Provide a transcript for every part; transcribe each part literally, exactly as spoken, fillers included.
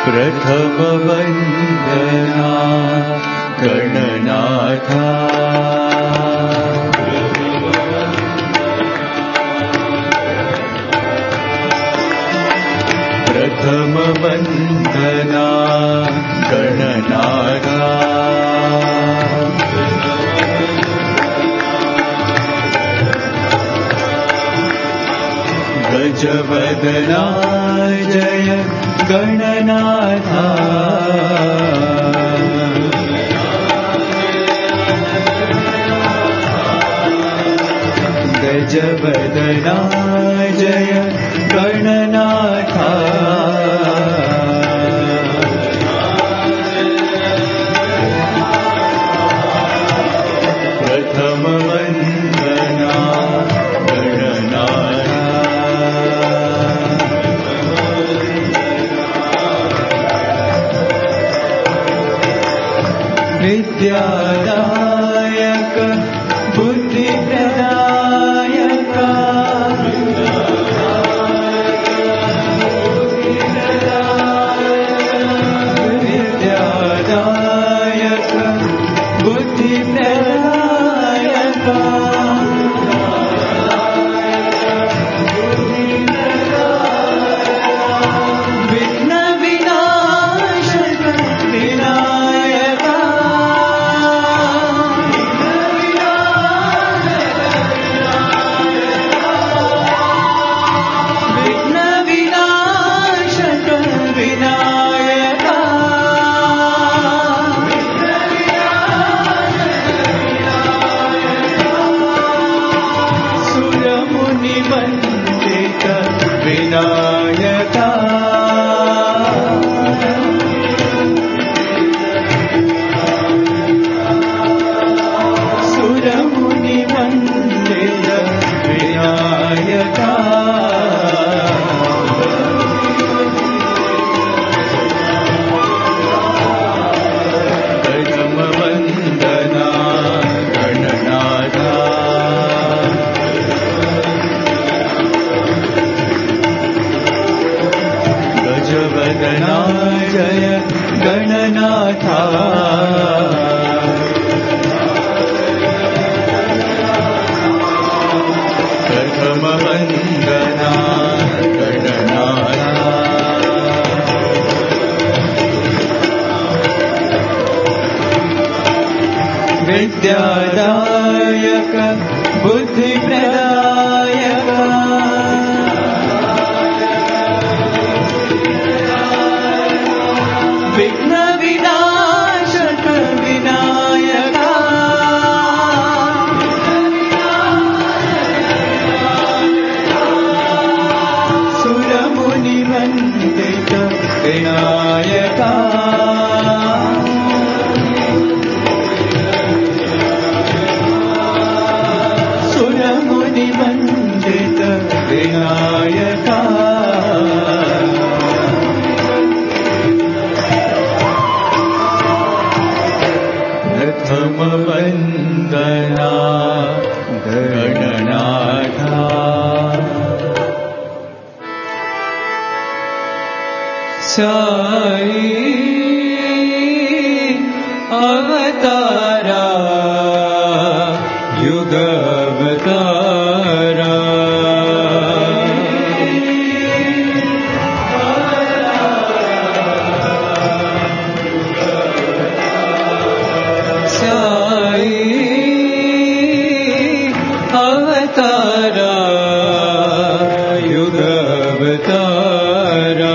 प्रथम वंदना गणनाथा प्रथम वंदना गणनाथा गजवदना जय गणनाथा गजवदना जय गणनाथा प्रथम वंदना गणनाथा विद्यादायक बुद्धिप्रदायक विद्यादायक बुद्धिप्रदायक विघ्न विनाशक विनायक विनायका सुरमुनि वंदित विनायका प्रथम वंदना गणनाथा गजवदना जय गणनाथा प्रथम वंदना गणनाथा विद्यादायक बुद्धिप्रदायक विघ्न विनाशक विनायका सुरमुनि वंदित विनायका सुरमुनि वंदित विनायका प्रथम वंदना गणनाथा साई अवतारा युग अवतारा अवतारा युग अवतारा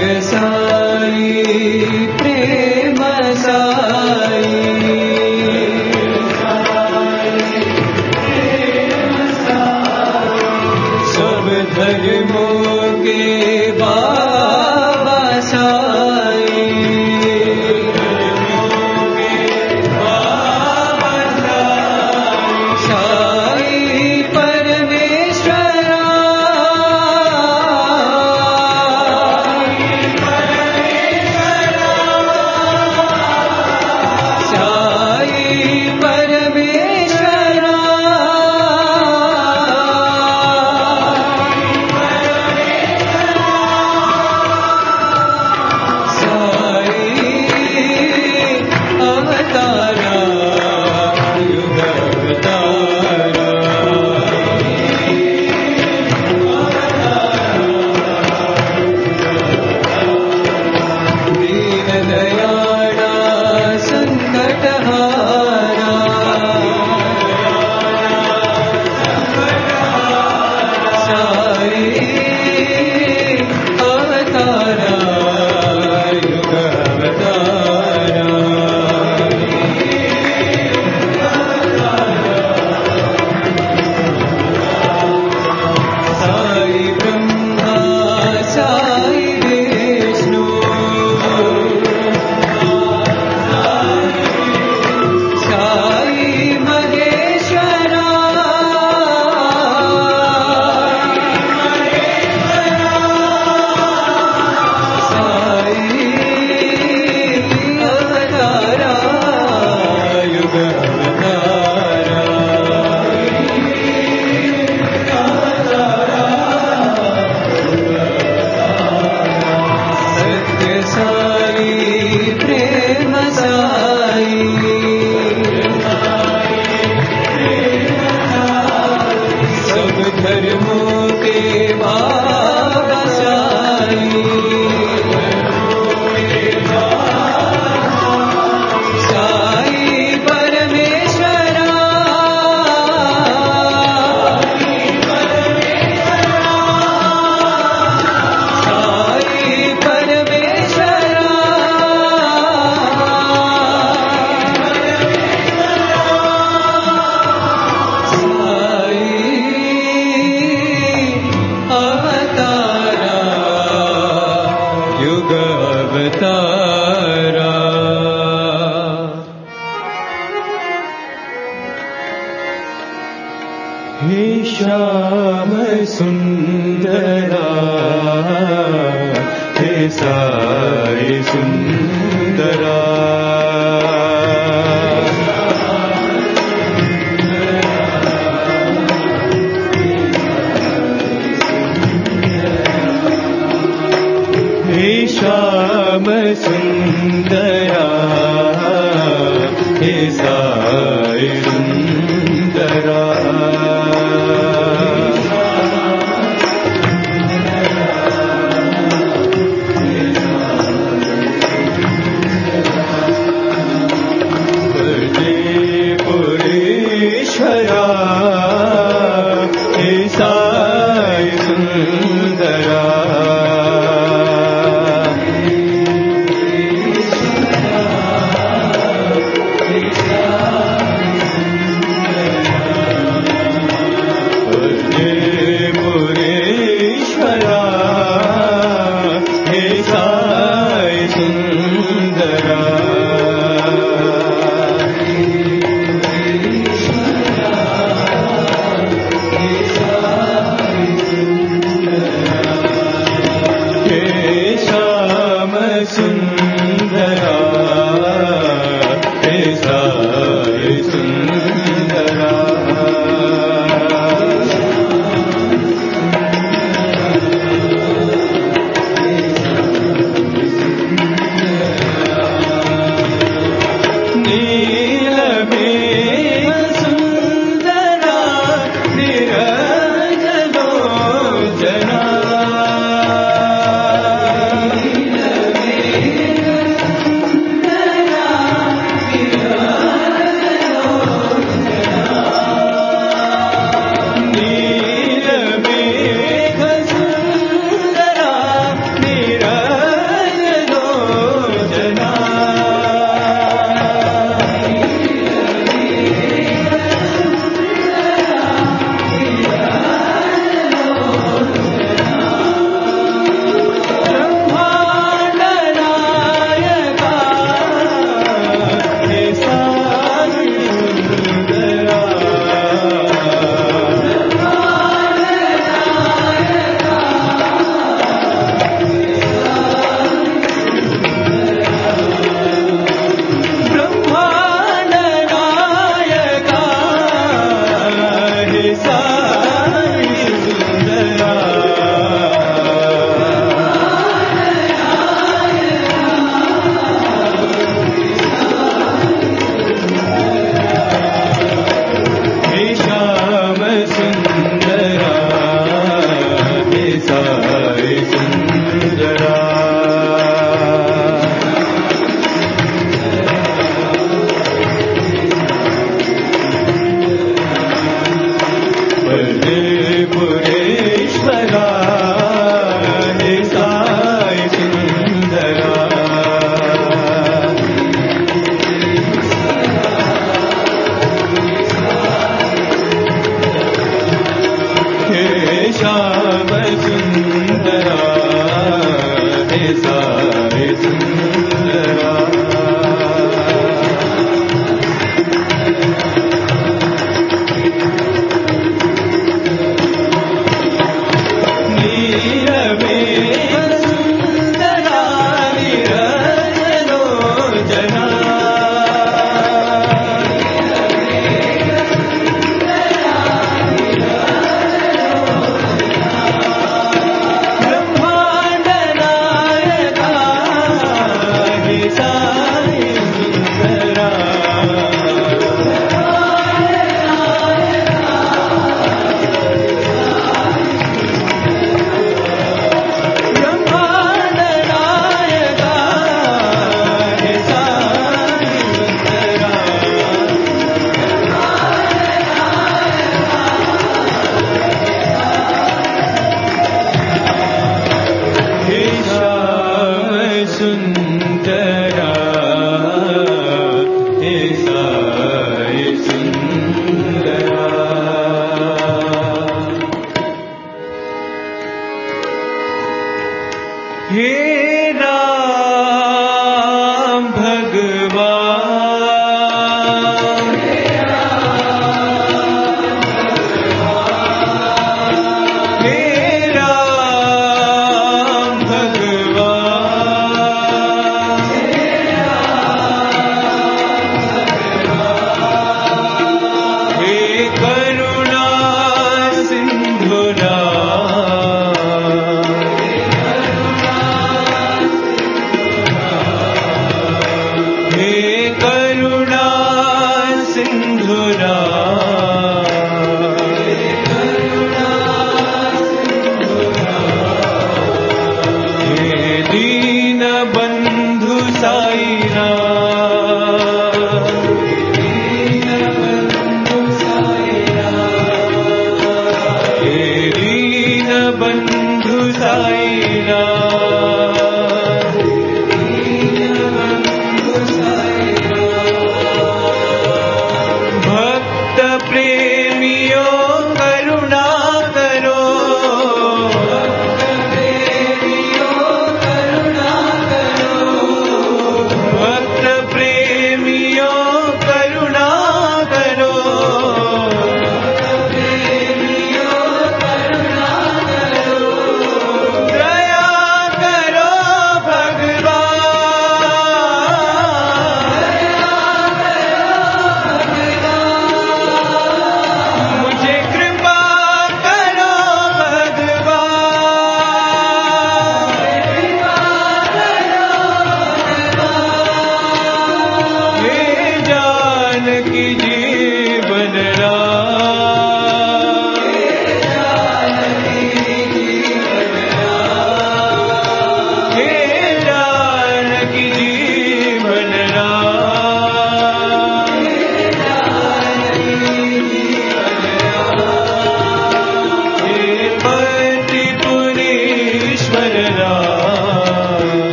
हे श्याम सुंदरा हे साई सुंदरा हे श्याम सुंदरा हे साई सुंदरा Jana साई सुंदरा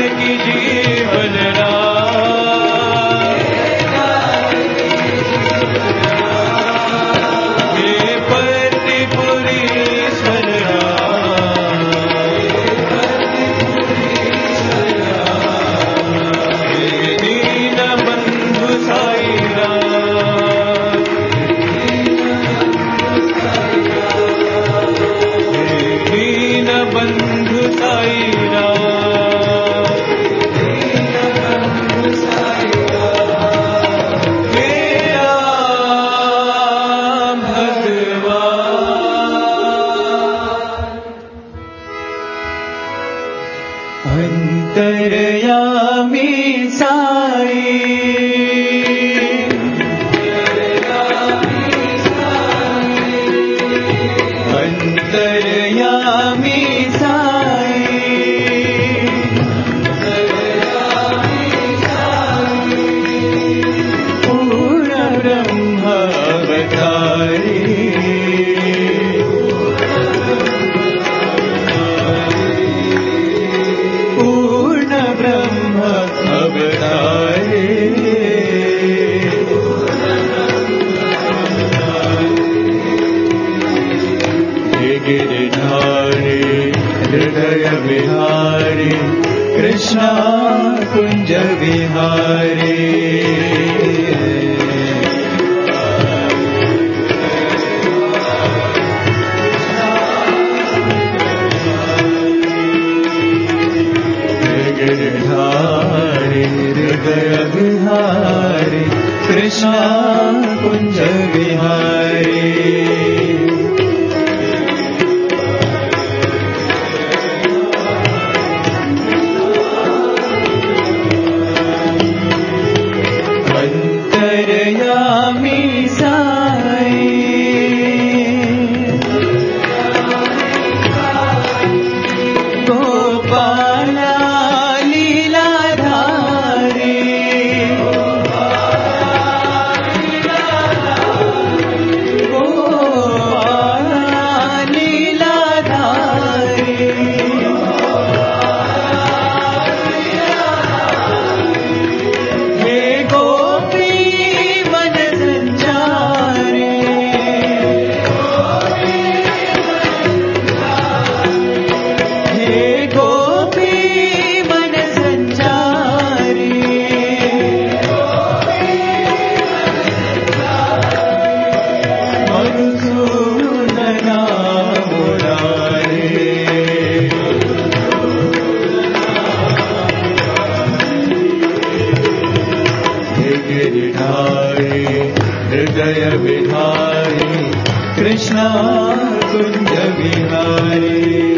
जानकी जीवन राम, हे पति पुरीश्वर राम, हे दीन बंधु साई राम, दीन बंधु साई राम, हे राम भगवान। अंतर्यामी साई, अंतर्यामी पूर्ण ब्रह्म अवतारी, पूर्ण ब्रह्म अवतारी, हे गिरिधारी हृदय विहारी कृष्णा कुंज विहारी, गिरिधारी हृदय विहारी कृष्णा कुंज विहारी, अंतर्यामी साई, गोपाला लीलाधारी, गोपाला लीलाधारी, हे गोपी मन संचारी, हे गोपी मन संचारी, मधुसूदना मुरारी, हे गिरिधारी हृदय विहारी कृष्णा कुंज विहारी,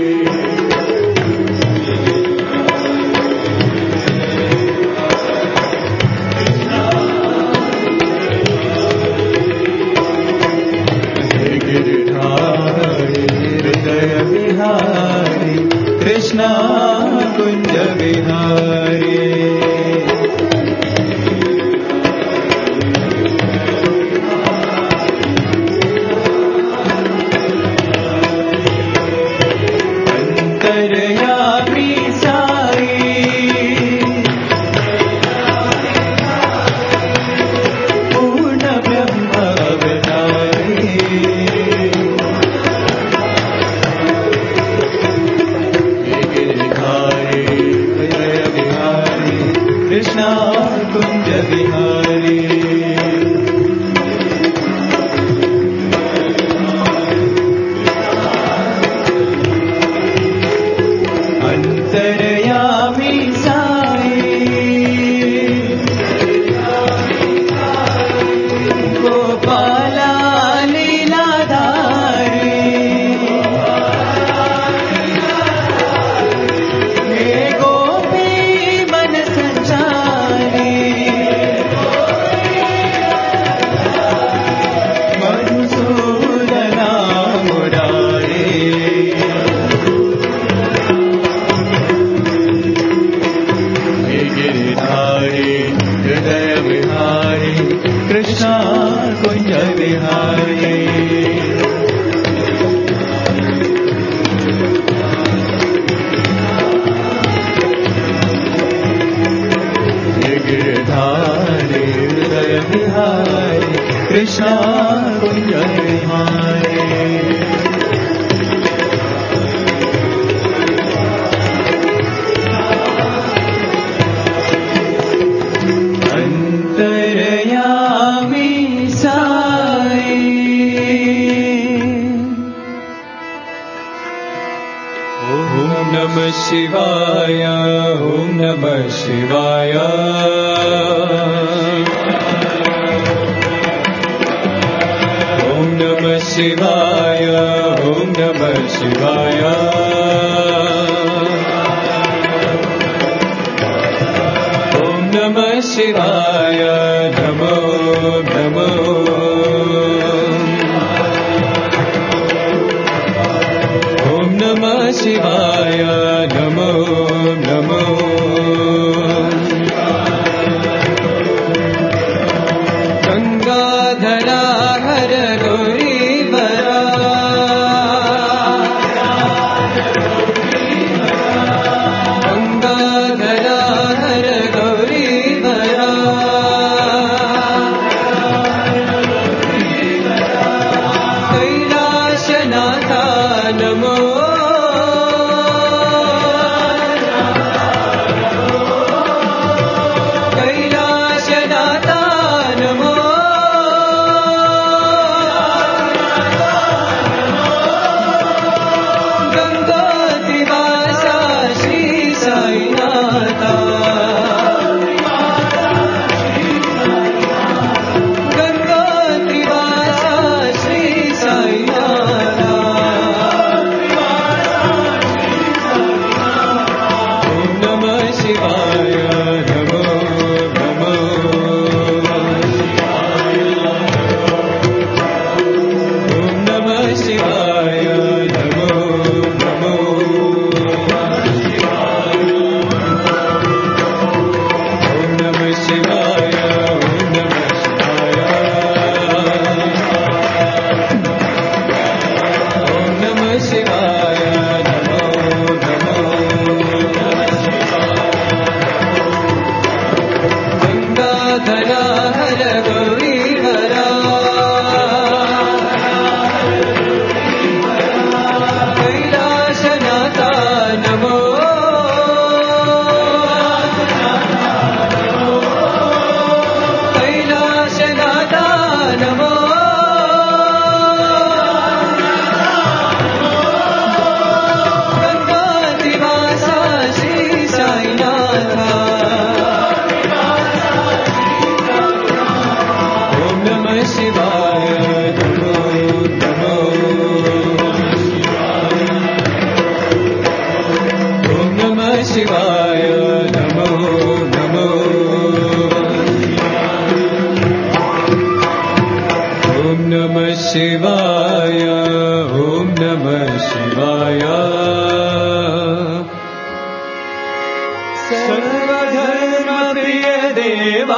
हे गिरिधारी हृदय विहारी कृष्णा कुंज विहारी, अंतर्यामी साई, पूर्ण ब्रह्म अवतारी, हे गिरिधारी हृदय विहारी कृष्णा कुंज विहारी, अंतर्यामी साई, गोपाला लीलाधारी, हे गोपी मन संचारी, मधुसूदना मुरारी, शिवाय ॐ नमः शिवाय ॐ नमः शिवाय ॐ नमः शिवाय ॐ नमः शिवाय नमो नमो ॐ नमः शिवाय नमो नमो गंगाधरा हर गौरीवरा गंगाधरा हर गौरीवरा कैलाशनाथा नमो कैलाशनाथा नमो गंगोत्रिवासा श्री साईनाथा गंगोत्रिवासा श्री साईनाथा ॐ नमः शिवाय नमो नमो ॐ नमः शिवाय नमो नमो ॐ नमः शिवाय ॐ नमः शिवाय ॐ नमः शिवाय नमो नमो गंगाधरा हर गौरीवरा कैलाशनाथा नमो कैलाशनाथा नमो गंगोत्रिवासा श्री साईनाथा ॐ नमः शिवाय नमो नमो ॐ नमः शिवाय नमो नमो ॐ नमः शिवाय ॐ नमः शिवाय सर्वधर्म प्रिय देवा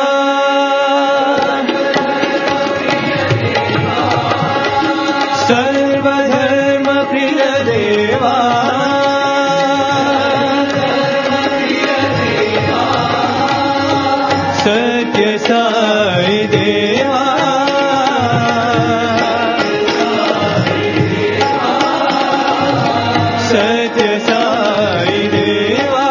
सर्वधर्म प्रिय देवा सत्य साई देवा सत्य साई देवा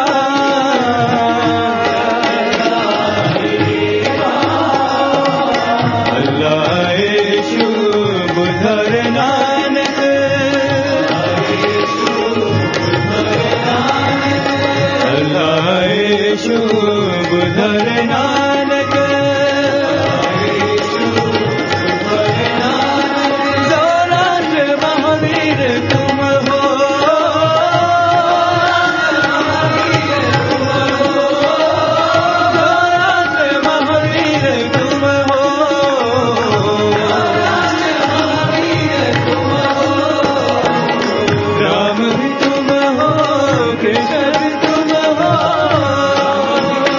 अल्लाह यीशु बुधर नानक अल्लाह यीशु बुधर नानक जोरावर महावीर तुम हो जोरावर महावीर तुम हो राम भी तुम हो कृष्ण भी तुम हो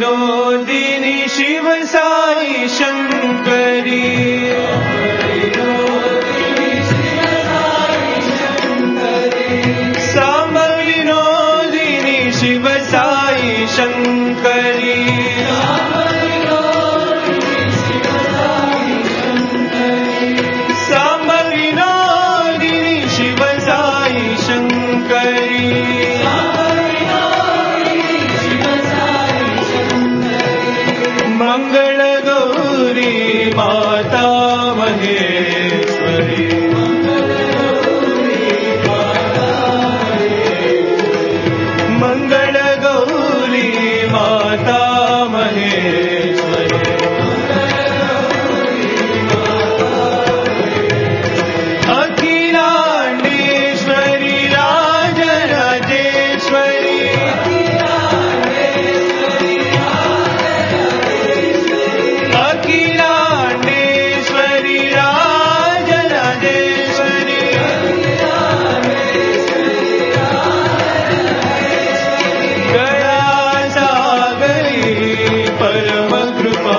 विनोदिनी शिव साई शंकरी सांब विनोदिनी शिव साई शंकरी सांब विनोदिनी शिव साई शंकरी मंगल गौरी माता महेश्वरी मंगल गौरी माता महेश्वरी अखिलांडेश्वरी राजराजेश्वरी अखिलांडेश्वरी राजराजेश्वरी गया सागरी परम कृपा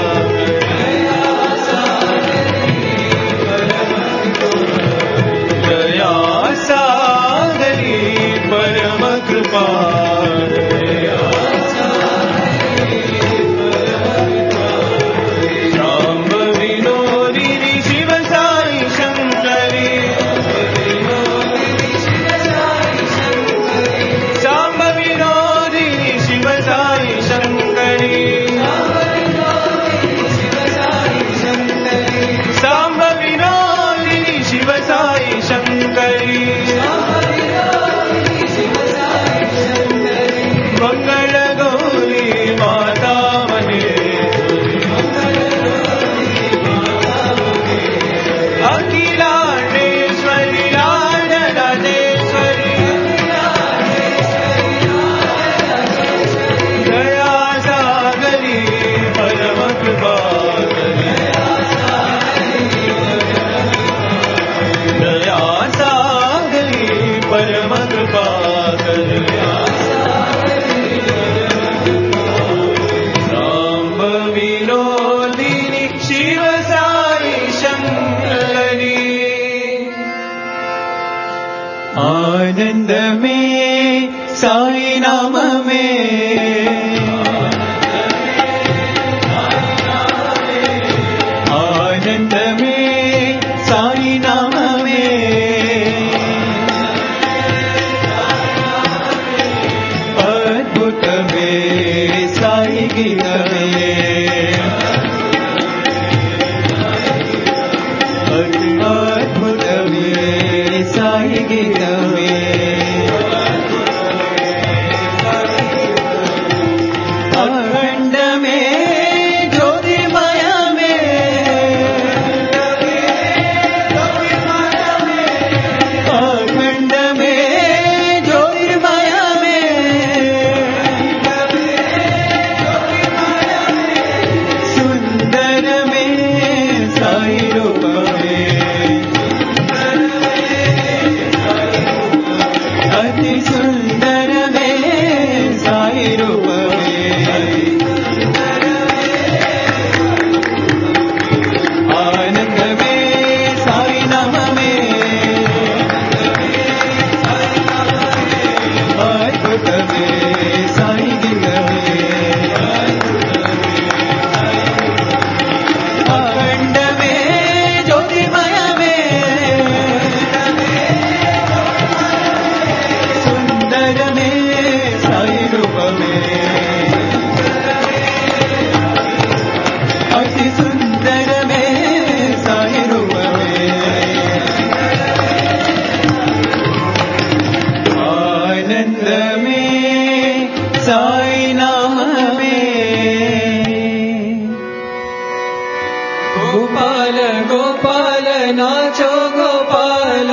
गया सागरी परम कृपा सांब विनोदिनी शिव साई शंकरी सांब विनोदिनी शिव साई शंकरी सांब विनोदिनी शिव साई शंकरी मंगल गौरी माता अखिलांडेश्वरी राजराजेश्वरी गया सागरी परम कृपा गया सागरी परम कृपा सांब विनोदिनी शिव साई शंकरी आनंद में साई नाम में आनंद में साई नाम में अद्भुत में साई गीत में अद्भुत में साई गीत में अखंड में ज्योतिर्मय में अखंड में ज्योतिर्मय में सुंदर में साई रूप में अति सुंदर में साई रूप में आनंद में साई नाम में अद्भुत में साई गीत में अखंड में ज्योतिर्मय में सुंदर में साई रूप में अति सुंदर में साई रूप में आनंद में साई नाम में गोपाल गोपाल नाचो गोपाल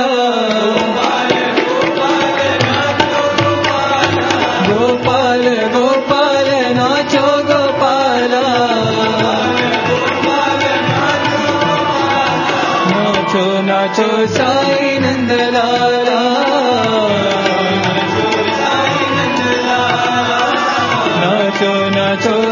गोपाल गोपाल नाचो गोपाल नाचो नाचो साई नंदलाला नाचो नाचो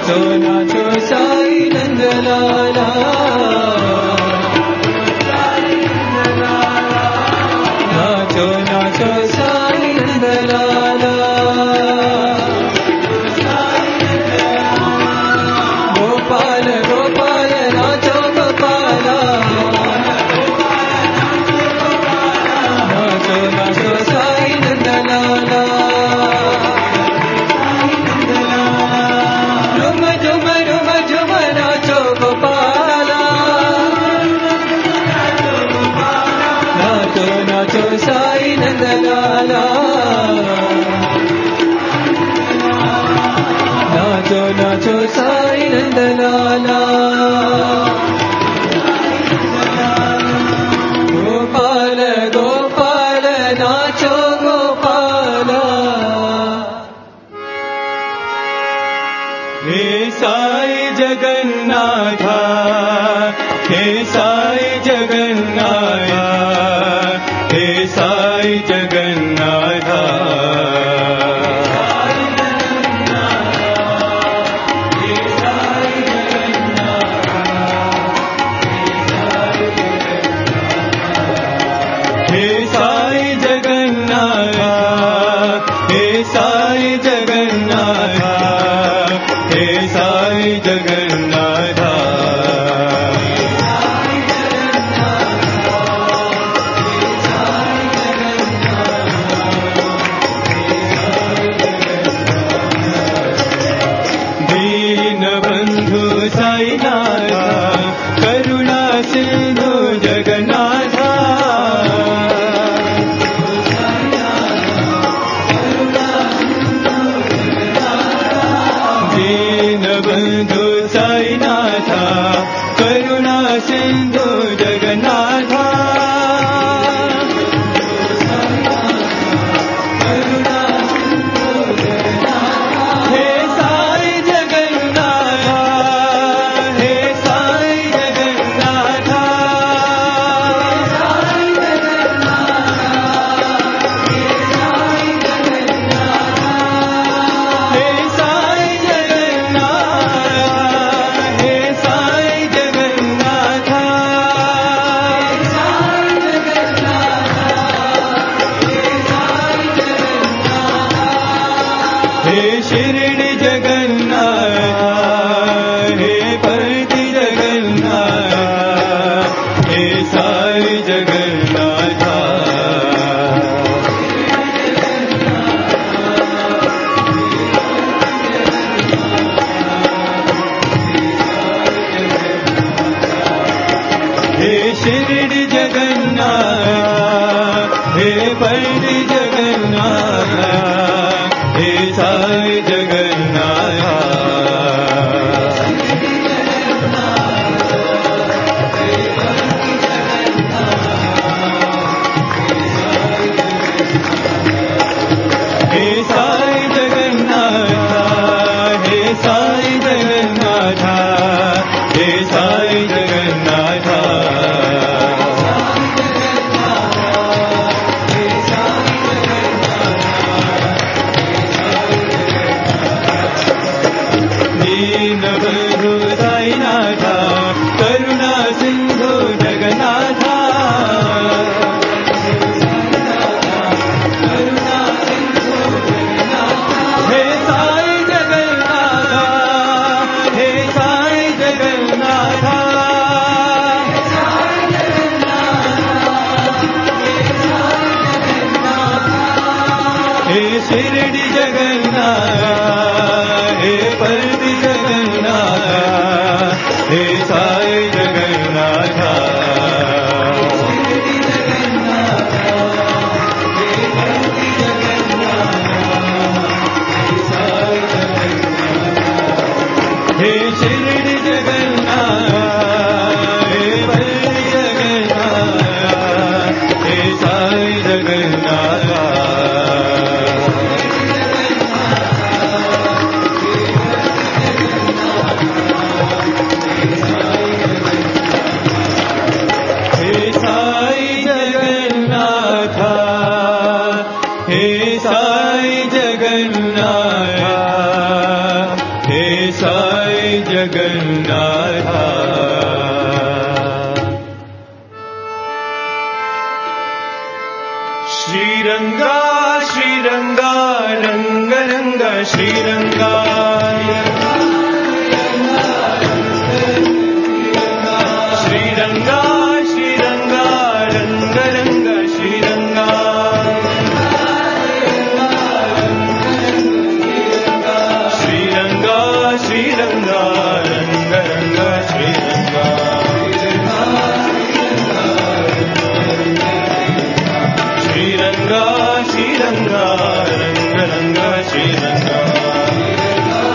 नाचो नाचो साई नंदलाला नाचो नाचो साई नंदलाला गोपाल गोपाल नाचो गोपाला नाचो नाचो साई नंदलाला झुम झुम झुम झुम नाचो गोपाला नाचो नाचो साई नंदलाला नाचो नाचो साई नंदलाला गोपाल गोपाल नाचो गोपाला हे साई जगन्नाथा हे साई जगन्नाथा हे साई जगन्नाथा हे साई जगन्नाथा हे साई जगन्नाथा हे साई जगन्नाथा दीनबन्धु साईनाथा करुणा सिन्धु जगन्नाथा दीनबन्धु साईनाथा करुणा सिन्धु जगन्नाथा हे साई जगन्नाथा हे साई जगन्नाथा हे साई जगन्नाथ हे साई जगन्नाथ हे शिरडी जगन्नाथ हे परती जगन्नाथ हे साई जगन्नाथ हे शिरडी जगन्नाथ हे परती जगन्नाथ हे साई जगन्नाथ हे साई जगन्नाथ हे साई जगन्नाथ हे साई जगन्नाथ दीनबन्धु साईनाथा करुणा सिन्धु जगन्नाथा हे साई जगन्नाथा हे साई जगन्नाथा हे शिरडी जगन्नाथ हे परती जगन्नाथ हे साई जगन्नाथ हे शिरडी जगन्नाथ हे परती जगन्नाथ हे साई जगन्नाथ साई जगन्नाथ श्रीरंगा श्रीरंगा रंग रंग श्रीरंगा श्रीरंगा श्रीरंगा रंग रंग श्रीरंगा श्रीरंगा श्रीरंगा रंग रंग श्रीरंगा श्रीरंगा श्रीरंगा रंग रंग श्रीरंगा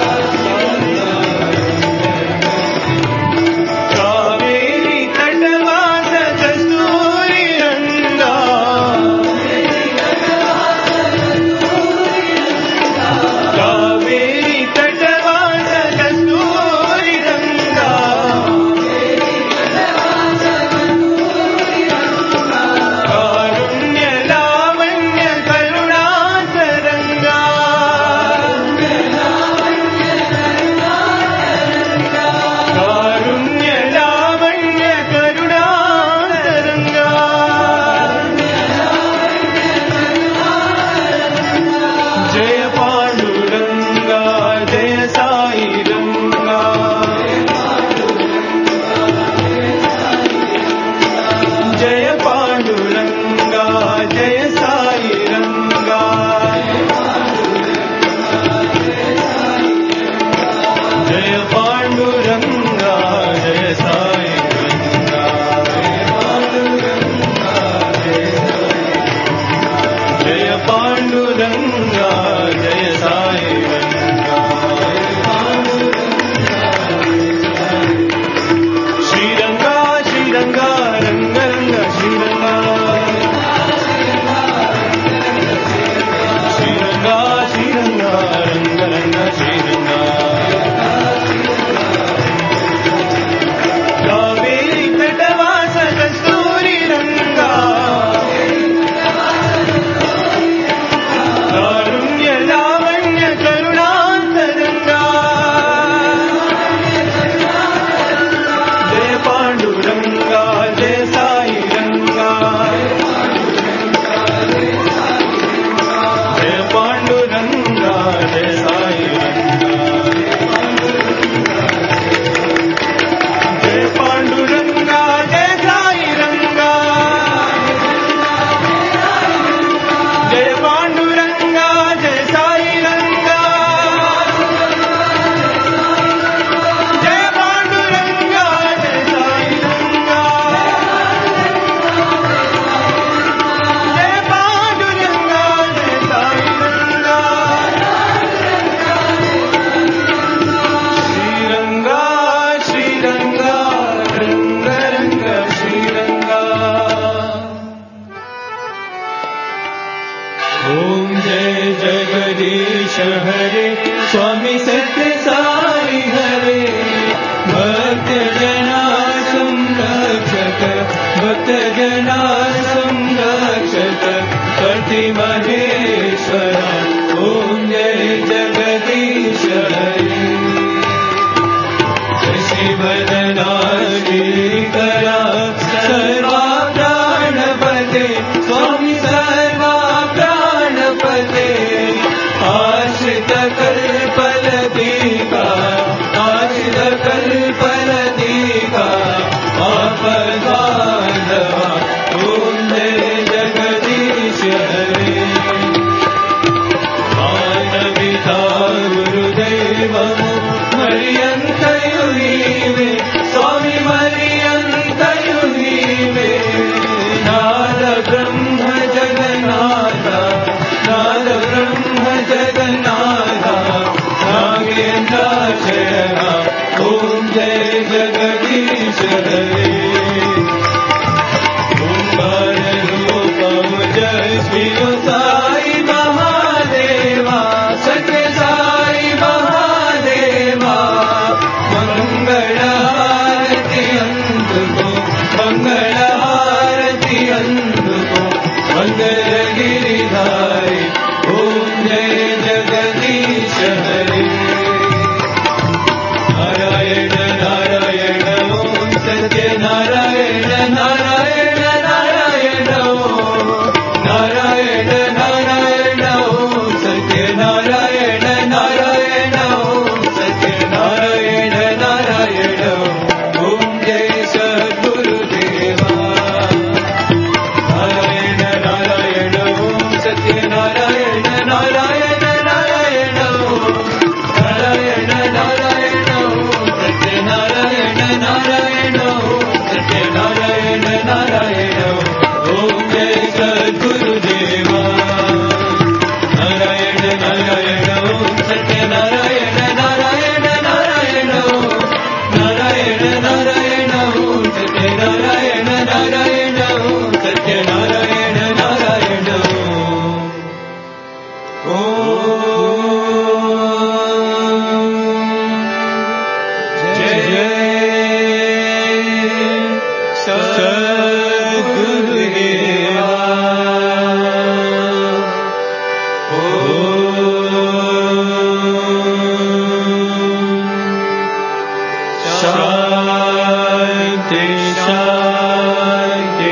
शान्ति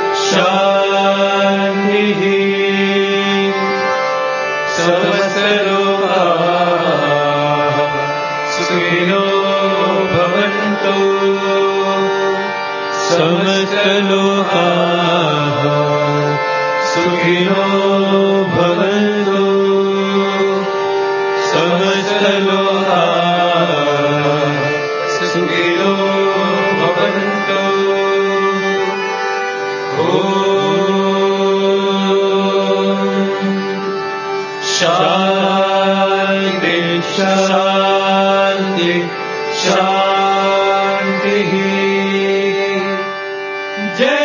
शान्तिः समस्तलोकाः सुखिनो भवन्तु समस्तलोकाः सुखिनो भवन्तु समस्तलोकाः सुखिनो भवन्तु ॐ शान्ति शान्ति शान्तिः जय